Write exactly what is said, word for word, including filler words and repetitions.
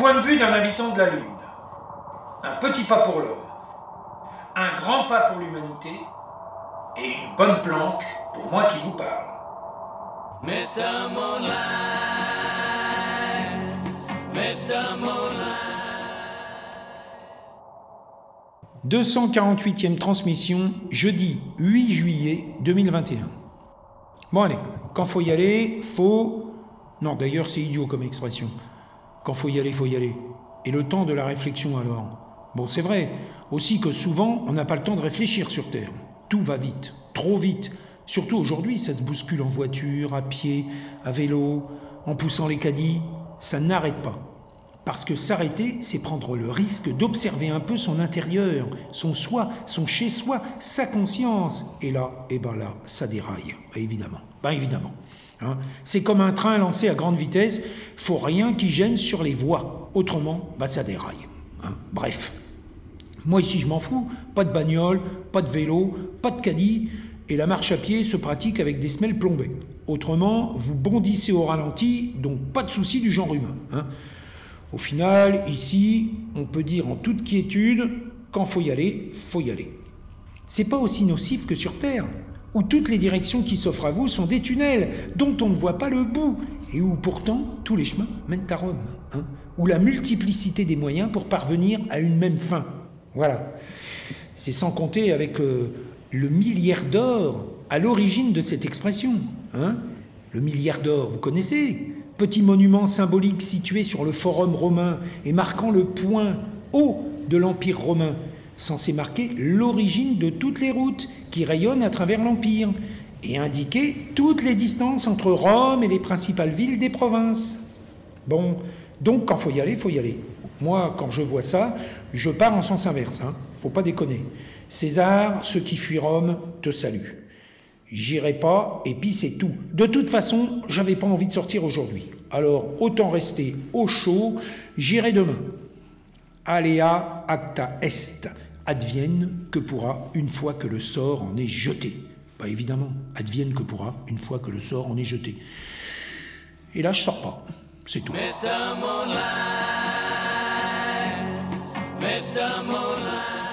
point de vue d'un habitant de la Lune. Un petit pas pour l'homme, un grand pas pour l'humanité, et une bonne planque pour moi qui vous parle. mister Moonlight, mister Moonlight. deux cent quarante-huitième transmission, jeudi huit juillet deux mille vingt et un. Bon allez, quand faut y aller, faut... Non, d'ailleurs c'est idiot comme expression. Quand faut y aller, faut y aller. Et le temps de la réflexion alors? Bon, c'est vrai, aussi que souvent, on n'a pas le temps de réfléchir sur Terre. Tout va vite, trop vite. Surtout aujourd'hui, ça se bouscule en voiture, à pied, à vélo, en poussant les caddies. Ça n'arrête pas. Parce que s'arrêter, c'est prendre le risque d'observer un peu son intérieur, son soi, son chez-soi, sa conscience. Et là, eh ben là, ça déraille, évidemment. Ben évidemment. Hein. C'est comme un train lancé à grande vitesse, faut rien qui gêne sur les voies. Autrement, ben ça déraille. Hein. Bref. Moi ici, je m'en fous. Pas de bagnole, pas de vélo, pas de caddie. Et la marche à pied se pratique avec des semelles plombées. Autrement, vous bondissez au ralenti, donc pas de souci du genre humain. Hein. Au final, ici, on peut dire en toute quiétude, quand faut y aller, faut y aller. C'est pas aussi nocif que sur Terre, où toutes les directions qui s'offrent à vous sont des tunnels, dont on ne voit pas le bout, et où pourtant tous les chemins mènent à Rome, hein, où la multiplicité des moyens pour parvenir à une même fin. Voilà. C'est sans compter avec euh, le milliard d'or à l'origine de cette expression. Hein. Le milliard d'or, vous connaissez ? Petit monument symbolique situé sur le forum romain et marquant le point haut de l'Empire romain, censé marquer l'origine de toutes les routes qui rayonnent à travers l'Empire et indiquer toutes les distances entre Rome et les principales villes des provinces. Bon, donc quand faut y aller, faut y aller. Moi, quand je vois ça, je pars en sens inverse, hein. Faut pas déconner. César, ceux qui fuient Rome, te saluent. J'irai pas, et puis c'est tout. De toute façon, j'avais pas envie de sortir aujourd'hui. Alors, autant rester au chaud, j'irai demain. Alea acta est, advienne que pourra une fois que le sort en est jeté. Bah évidemment, advienne que pourra une fois que le sort en est jeté. Et là, je sors pas, c'est tout. mister Moonlight, mister Moonlight.